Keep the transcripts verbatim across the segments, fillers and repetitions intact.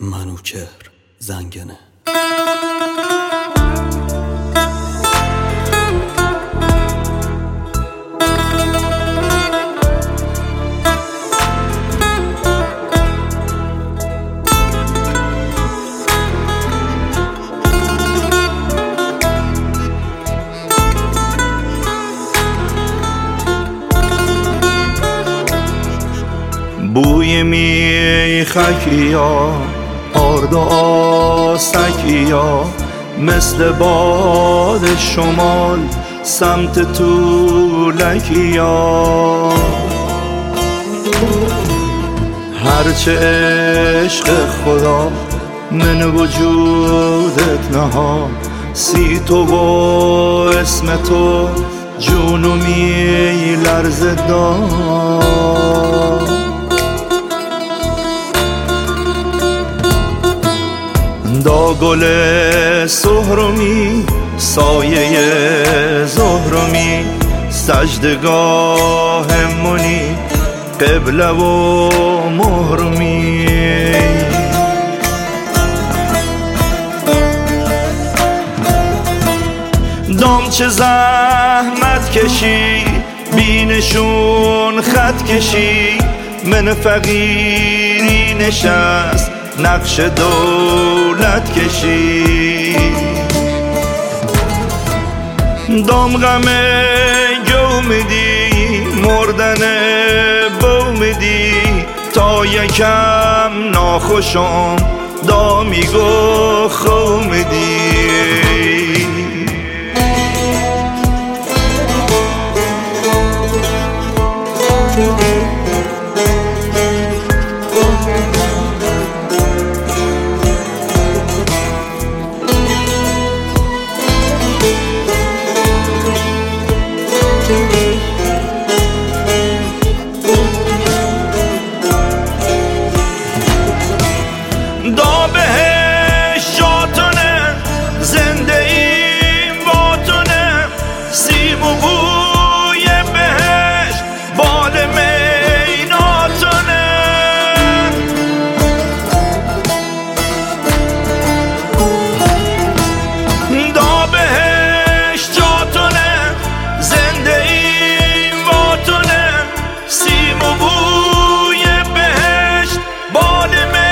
منوچهر زنگنه. بوی میخکیا آرد و آسکیا مثل باد شمال سمت طولکیا. هرچه عشق خدا من وجودت نها سی تو و اسم تو جونو می لرزه داد. دا گل سهرمی سایه زهرمی سجدگاه منی قبله و محرمی. دام چه زحمت کشی بینشون خط کشی من فقیری نشست نقش دولت کشی. دام غم جو میدی مردن بو میدی تا یکم ناخوشم دا میگو خو میدی. دا بهش جاتونه زنده ایم باتونه سیم و بوی بهش بال میناتونه. دا بهش جاتونه زنده ایم باتونه سیم و بوی بهش بال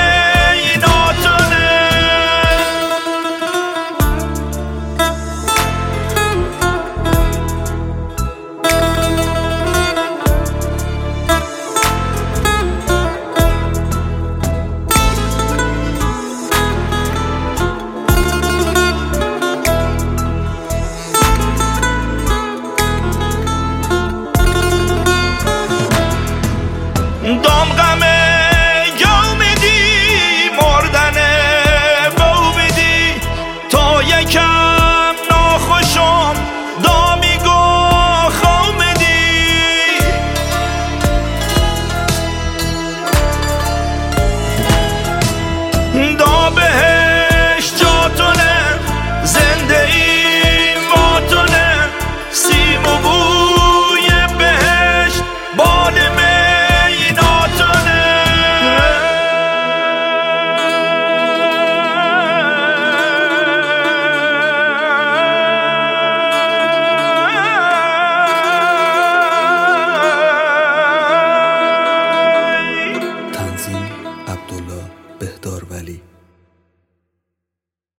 دام غم جو میدی مردن بو میدی تا یکم ناخوشم دا میگو خو میدی. دا بهش جاتونه زنده ایم باتونه سیم و بوی بهش بال تنظیم عبدالله بهدار ولی.